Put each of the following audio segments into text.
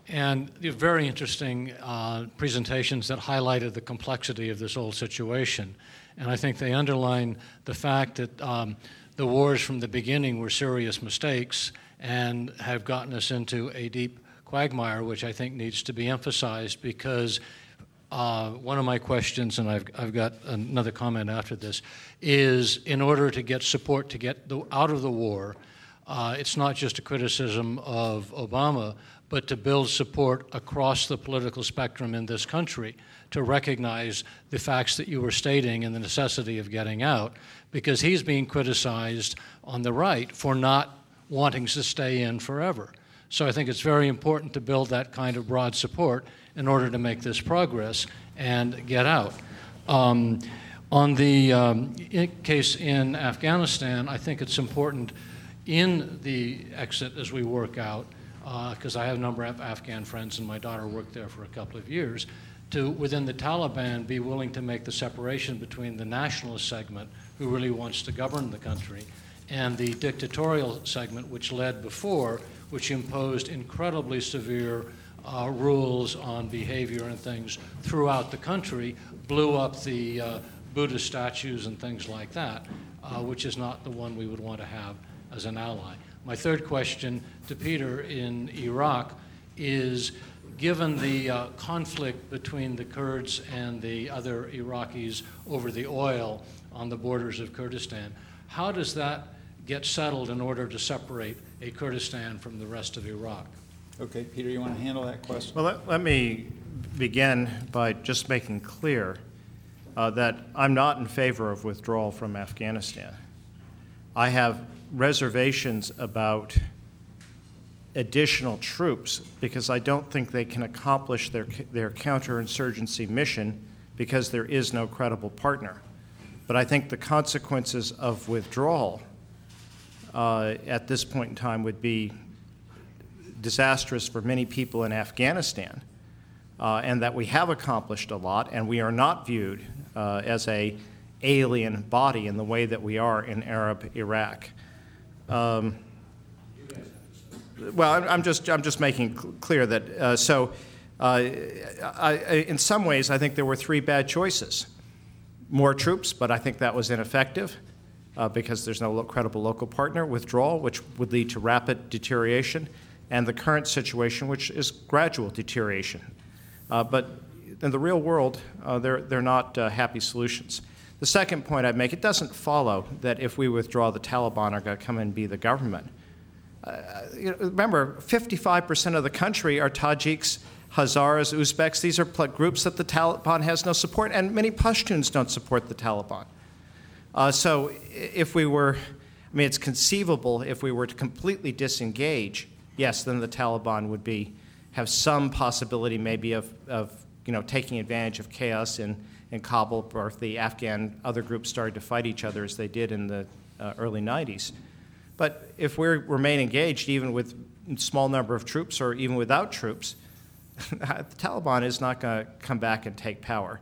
And very interesting presentations that highlighted the complexity of this whole situation. And I think they underline the fact that the wars from the beginning were serious mistakes and have gotten us into a deep quagmire, which I think needs to be emphasized, because one of my questions, and I've got another comment after this, is in order to get support to get out of the war, it's not just a criticism of Obama, but to build support across the political spectrum in this country to recognize the facts that you were stating and the necessity of getting out, because he's being criticized on the right for not wanting to stay in forever. So I think it's very important to build that kind of broad support in order to make this progress and get out. On the case in Afghanistan, I think it's important in the exit as we work out, because I have a number of Afghan friends and my daughter worked there for a couple of years, to, within the Taliban, be willing to make the separation between the nationalist segment, who really wants to govern the country, and the dictatorial segment, which led before, which imposed incredibly severe rules on behavior and things throughout the country, blew up the Buddhist statues and things like that, which is not the one we would want to have as an ally. My third question to Peter in Iraq is, given the conflict between the Kurds and the other Iraqis over the oil on the borders of Kurdistan, how does that get settled in order to separate a Kurdistan from the rest of Iraq? Okay, Peter, you want to handle that question? Well, let me begin by just making clear that I'm not in favor of withdrawal from Afghanistan. I have reservations about additional troops because I don't think they can accomplish their counterinsurgency mission because there is no credible partner. But I think the consequences of withdrawal at this point in time would be disastrous for many people in Afghanistan, and that we have accomplished a lot, and we are not viewed as a alien body in the way that we are in Arab Iraq. Well, I'm just making clear that. In some ways, I think there were three bad choices: more troops, but I think that was ineffective because there's no credible local partner; withdrawal, which would lead to rapid deterioration; and the current situation, which is gradual deterioration. But in the real world, they're not happy solutions. The second point I'd make: it doesn't follow that if we withdraw, the Taliban are going to come and be the government. Remember, 55% of the country are Tajiks, Hazaras, Uzbeks. These are groups that the Taliban has no support, and many Pashtuns don't support the Taliban. So if we were, it's conceivable if we were to completely disengage, yes, then the Taliban would have some possibility maybe of taking advantage of chaos in Kabul, or if the Afghan other groups started to fight each other as they did in the early 90s. But if we remain engaged, even with a small number of troops or even without troops, the Taliban is not going to come back and take power.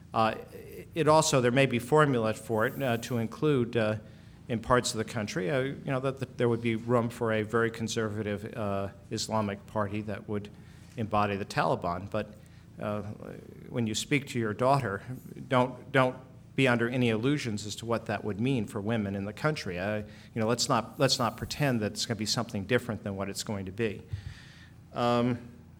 There may be formula for it to include in parts of the country, that there would be room for a very conservative Islamic party that would embody the Taliban. But when you speak to your daughter, don't be under any illusions as to what that would mean for women in the country. Let's not pretend that it's going to be something different than what it's going to be. On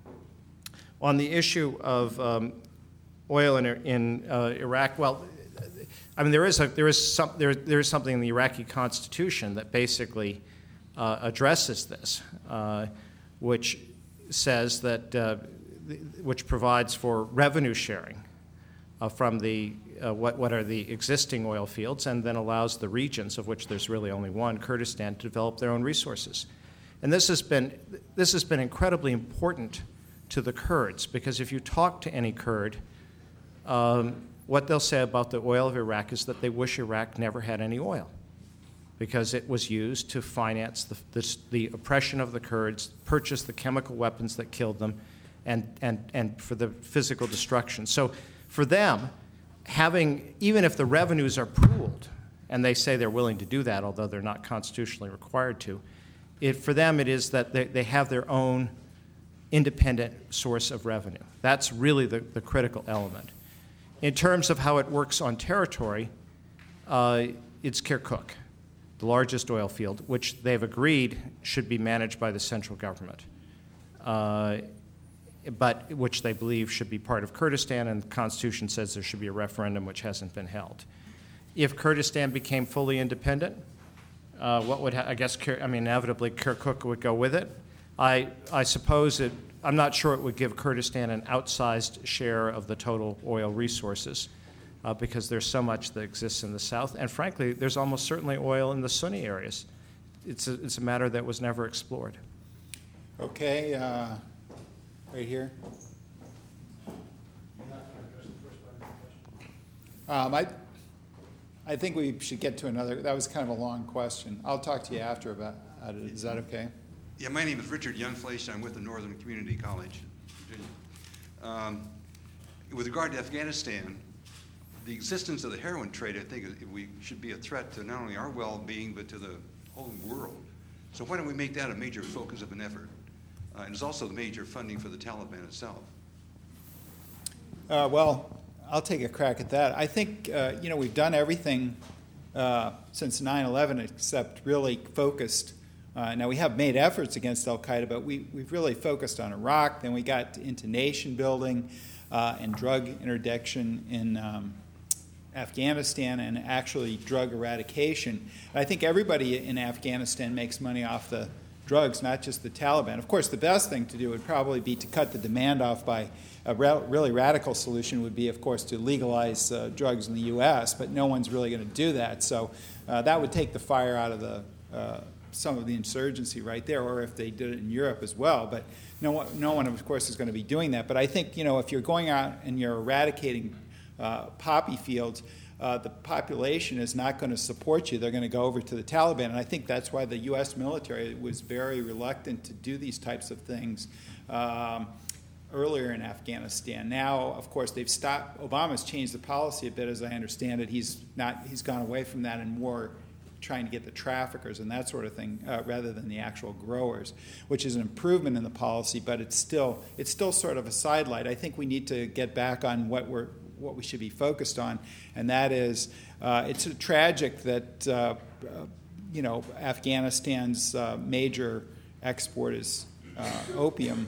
the issue of oil in Iraq, there is something in the Iraqi constitution that basically addresses this, which says that which provides for revenue sharing from the what are the existing oil fields, and then allows the regions, of which there's really only one, Kurdistan, to develop their own resources. And this has been incredibly important to the Kurds, because if you talk to any Kurd, what they'll say about the oil of Iraq is that they wish Iraq never had any oil, because it was used to finance the oppression of the Kurds, purchase the chemical weapons that killed them, and for the physical destruction. So for them, even if the revenues are pooled, and they say they're willing to do that, although they're not constitutionally required to, for them it is that they have their own independent source of revenue. That's really the critical element. In terms of how it works on territory, it's Kirkuk, the largest oil field, which they've agreed should be managed by the central government, but which they believe should be part of Kurdistan, and the Constitution says there should be a referendum, which hasn't been held. If Kurdistan became fully independent, what would inevitably Kirkuk would go with it. I suppose I'm not sure it would give Kurdistan an outsized share of the total oil resources because there's so much that exists in the south. And frankly, there's almost certainly oil in the Sunni areas. It's a matter that was never explored. Okay, right here. I think we should get to another. That was kind of a long question. I'll talk to you after about it. Is that okay? Yeah, my name is Richard Youngfleisch. I'm with the Northern Community College, Virginia. With regard to Afghanistan, the existence of the heroin trade, I think, should be a threat to not only our well-being, but to the whole world. So why don't we make that a major focus of an effort? And it's also the major funding for the Taliban itself. Well, I'll take a crack at that. I think, we've done everything since 9/11 except really focused. Now, we have made efforts against al-Qaeda, but we've really focused on Iraq. Then we got into nation building and drug interdiction in Afghanistan and actually drug eradication. And I think everybody in Afghanistan makes money off the drugs, not just the Taliban. Of course, the best thing to do would probably be to cut the demand off by a really radical solution would be, of course, to legalize drugs in the U.S., but no one's really going to do that. So that would take the fire out of some of the insurgency right there, or if they did it in Europe as well. But no one, of course, is going to be doing that. But I think, if you're going out and you're eradicating poppy fields, the population is not going to support you. They're going to go over to the Taliban. And I think that's why the U.S. military was very reluctant to do these types of things earlier in Afghanistan. Now, of course, they've stopped. Obama's changed the policy a bit, as I understand it. He's gone away from that and more trying to get the traffickers and that sort of thing rather than the actual growers, which is an improvement in the policy, but it's still sort of a sidelight. I think we need to get back on what we should be focused on, and that is it's tragic that Afghanistan's major export is opium,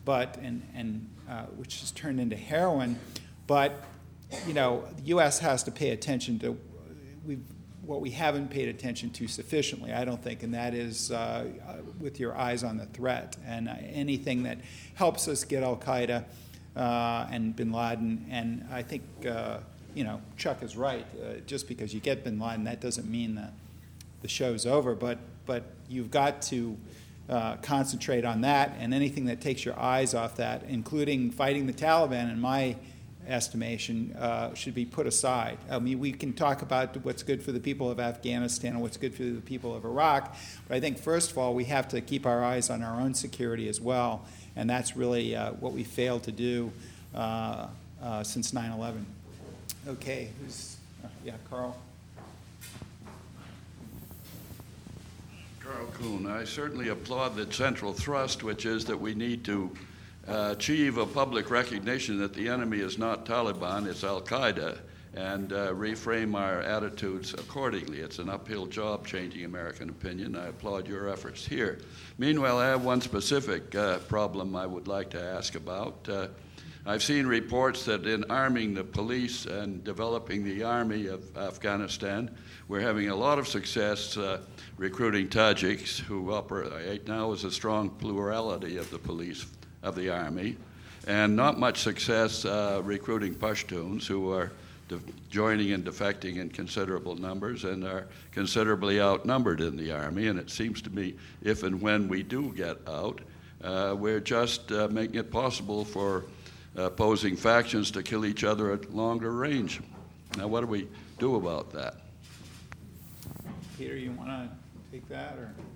which has turned into heroin. But the U.S. has to pay attention to what we haven't paid attention to sufficiently, I don't think, and that is with your eyes on the threat and anything that helps us get al-Qaeda and bin Laden. And I think Chuck is right. Just because you get bin Laden, that doesn't mean that the show's over. But you've got to concentrate on that, and anything that takes your eyes off that, including fighting the Taliban, in my estimation, should be put aside. I mean, we can talk about what's good for the people of Afghanistan and what's good for the people of Iraq, but I think first of all we have to keep our eyes on our own security as well, and that's really what we failed to do since 9/11. Okay, Carl. Carl Kuhn. I certainly applaud the central thrust, which is that we need to achieve a public recognition that the enemy is not Taliban, it's al-Qaeda, and reframe our attitudes accordingly. It's an uphill job changing American opinion. I applaud your efforts here. Meanwhile, I have one specific problem I would like to ask about. I've seen reports that in arming the police and developing the army of Afghanistan, we're having a lot of success recruiting Tajiks, who operate now as a strong plurality of the police of the army, and not much success recruiting Pashtuns, who are joining and defecting in considerable numbers and are considerably outnumbered in the army. And it seems to me, if and when we do get out, we're just making it possible for opposing factions to kill each other at longer range. Now, what do we do about that? Peter, you want to take that,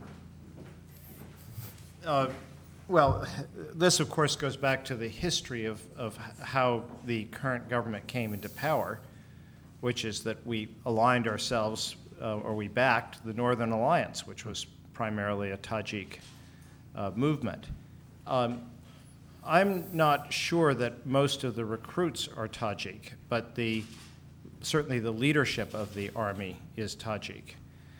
or? Well, this, of course, goes back to the history of how the current government came into power, which is that we aligned ourselves, or we backed the Northern Alliance, which was primarily a Tajik movement. I'm not sure that most of the recruits are Tajik, but certainly the leadership of the Army is Tajik.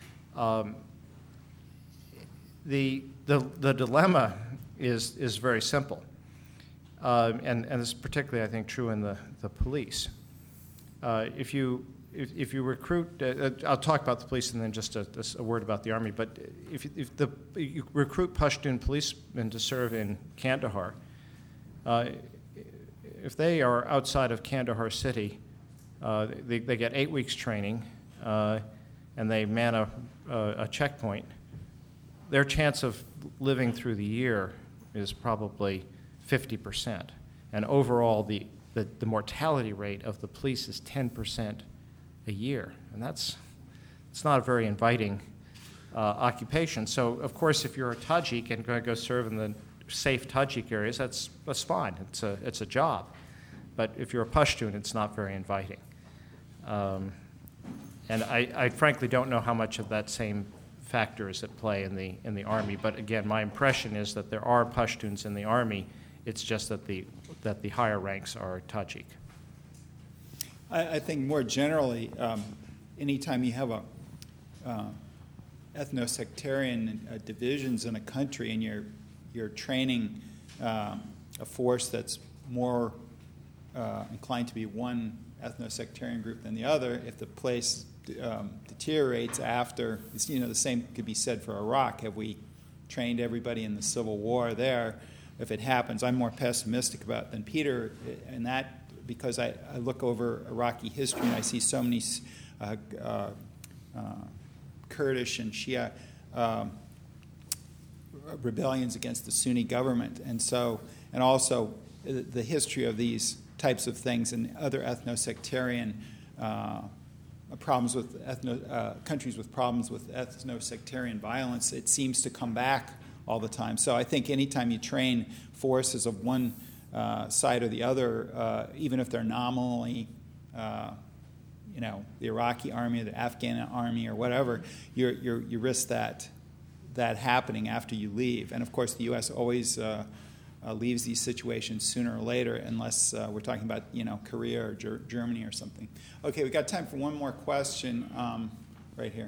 The dilemma is very simple, and this is particularly, I think, true in the police. If you recruit, I'll talk about the police and then just a word about the Army. But if you recruit Pashtun policemen to serve in Kandahar, if they are outside of Kandahar city, they get 8 weeks training, and they man a checkpoint. Their chance of living through the year is probably 50%, and overall the mortality rate of the police is 10% a year, and it's not a very inviting occupation. So, of course, if you're a Tajik and going to go serve in the safe Tajik areas, that's fine. It's a job. But if you're a Pashtun, it's not very inviting. And I frankly don't know how much of that same factor is at play in the Army. But again, my impression is that there are Pashtuns in the Army. It's just that the higher ranks are Tajik. I think more generally, anytime you have ethno-sectarian divisions in a country and you're training a force that's more inclined to be one ethno-sectarian group than the other, if the place deteriorates after, the same could be said for Iraq. Have we trained everybody in the Civil War there? If it happens, I'm more pessimistic about it than Peter in that, because I look over Iraqi history and I see so many Kurdish and Shia rebellions against the Sunni government, and also the history of these types of things and other ethno-sectarian problems with countries with problems with ethno-sectarian violence. It seems to come back all the time. So I think anytime you train forces of one side or the other, even if they're nominally, the Iraqi army or the Afghan army or whatever, you risk that happening after you leave. And of course, the U.S. always leaves these situations sooner or later, unless we're talking about Korea or Germany or something. Okay, we got time for one more question right here.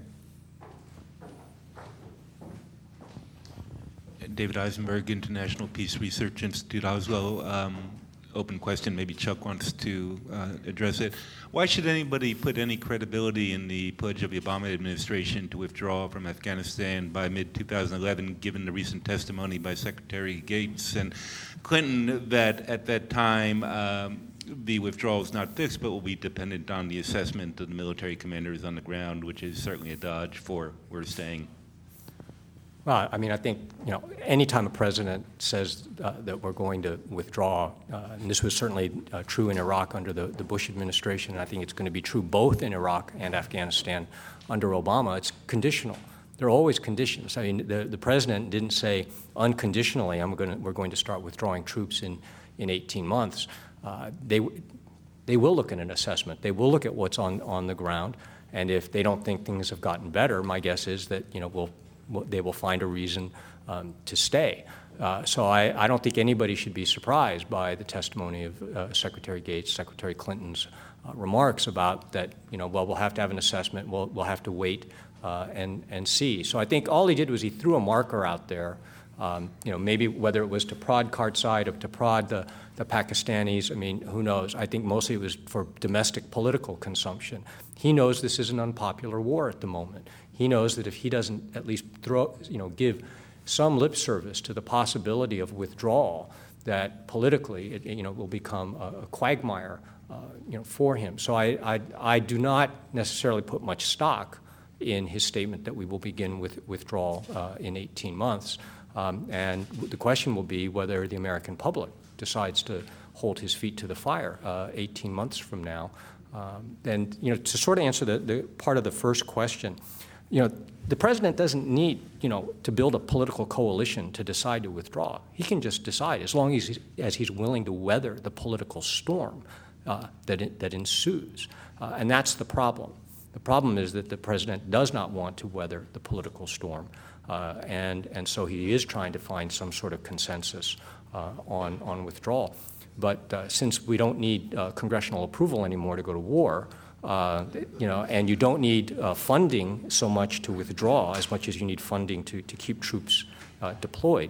David Eisenberg, International Peace Research Institute, Oslo. Open question, maybe Chuck wants to address it. Why should anybody put any credibility in the pledge of the Obama administration to withdraw from Afghanistan by mid-2011, given the recent testimony by Secretary Gates and Clinton that at that time the withdrawal is not fixed but will be dependent on the assessment of the military commanders on the ground, which is certainly a dodge for where we're staying? Well, I mean, I think, anytime a president says that we're going to withdraw, and this was certainly true in Iraq under the Bush administration, and I think it's going to be true both in Iraq and Afghanistan under Obama, it's conditional. There are always conditions. I mean, the president didn't say unconditionally, we're going to start withdrawing troops in 18 months. They will look at an assessment. They will look at what's on the ground, and if they don't think things have gotten better, my guess is that, they will find a reason to stay. So I don't think anybody should be surprised by the testimony of Secretary Gates, Secretary Clinton's remarks about that, we'll have to have an assessment, we'll have to wait and see. So I think all he did was he threw a marker out there, maybe whether it was to prod Karzai or to prod the Pakistanis, I mean, who knows? I think mostly it was for domestic political consumption. He knows this is an unpopular war at the moment. He knows that if he doesn't at least give some lip service to the possibility of withdrawal, that politically it will become a quagmire for him. So I do not necessarily put much stock in his statement that we will begin with withdrawal in 18 months. And the question will be whether the American public decides to hold his feet to the fire 18 months from now. And to sort of answer the part of the first question, the president doesn't need, to build a political coalition to decide to withdraw. He can just decide as long as he's willing to weather the political storm that ensues. And that's the problem. The problem is that the president does not want to weather the political storm. And so he is trying to find some sort of consensus on withdrawal. But since we don't need congressional approval anymore to go to war, and you don't need funding so much to withdraw as much as you need funding to keep troops deployed,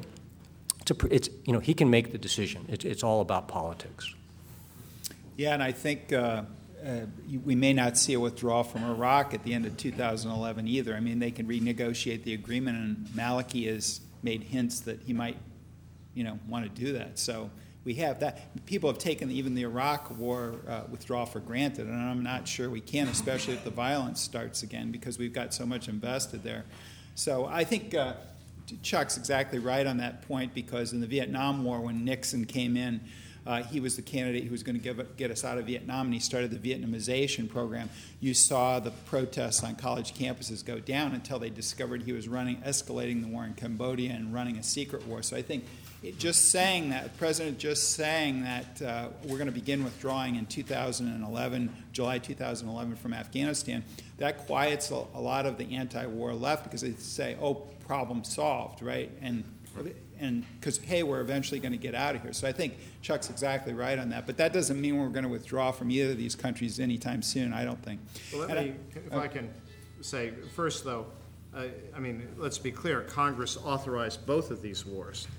he can make the decision. It's all about politics. Yeah, and I think we may not see a withdrawal from Iraq at the end of 2011 either. I mean, they can renegotiate the agreement, and Maliki has made hints that he might, want to do that. So we have that. People have taken even the Iraq war withdrawal for granted, and I'm not sure we can, especially if the violence starts again, because we've got so much invested there. So I think Chuck's exactly right on that point, because in the Vietnam War, when Nixon came in, he was the candidate who was going to get us out of Vietnam, and he started the Vietnamization program. You saw the protests on college campuses go down until they discovered he was escalating the war in Cambodia and running a secret war. So I think the president just saying that we're going to begin withdrawing in 2011, July 2011 from Afghanistan, that quiets a lot of the anti-war left, because they say, oh, problem solved, right? And because, hey, we're eventually going to get out of here. So I think Chuck's exactly right on that. But that doesn't mean we're going to withdraw from either of these countries anytime soon, I don't think. Well, if I can say, first, though, let's be clear. Congress authorized both of these wars.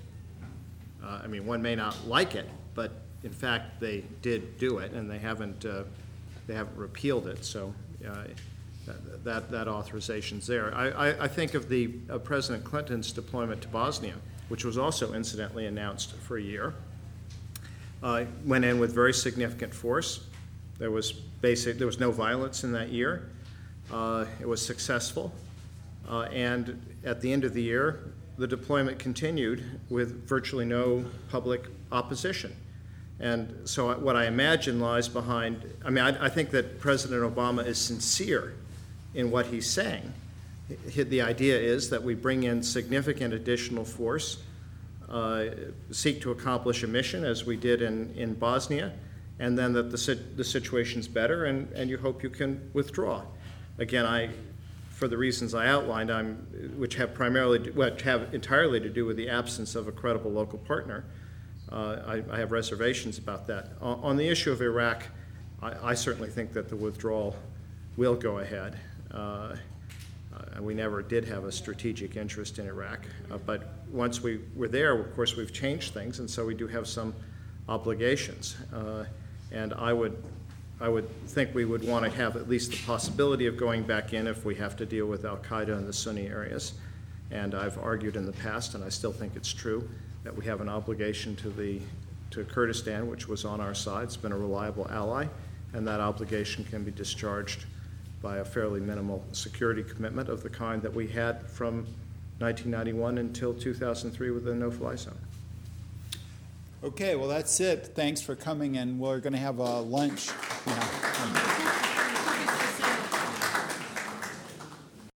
One may not like it, but in fact they did do it, and they haven't repealed it. So that authorization's there. I think of the President Clinton's deployment to Bosnia, which was also incidentally announced for a year. Went in with very significant force. There was no violence in that year. It was successful, and at the end of the year, the deployment continued with virtually no public opposition. And so what I imagine lies behind, I think that President Obama is sincere in what he's saying. The idea is that we bring in significant additional force, seek to accomplish a mission, as we did in Bosnia, and then that the situation's better, and you hope you can withdraw. Again, for the reasons I outlined, which have entirely to do with the absence of a credible local partner, I have reservations about that. On the issue of Iraq, I certainly think that the withdrawal will go ahead. We never did have a strategic interest in Iraq, but once we were there, of course, we've changed things, and so we do have some obligations. And I would think we would want to have at least the possibility of going back in if we have to deal with al-Qaeda in the Sunni areas. And I've argued in the past, and I still think it's true, that we have an obligation to Kurdistan, which was on our side. It's been a reliable ally, and that obligation can be discharged by a fairly minimal security commitment of the kind that we had from 1991 until 2003 with the no-fly zone. Okay, well, that's it. Thanks for coming, and we're going to have a lunch now.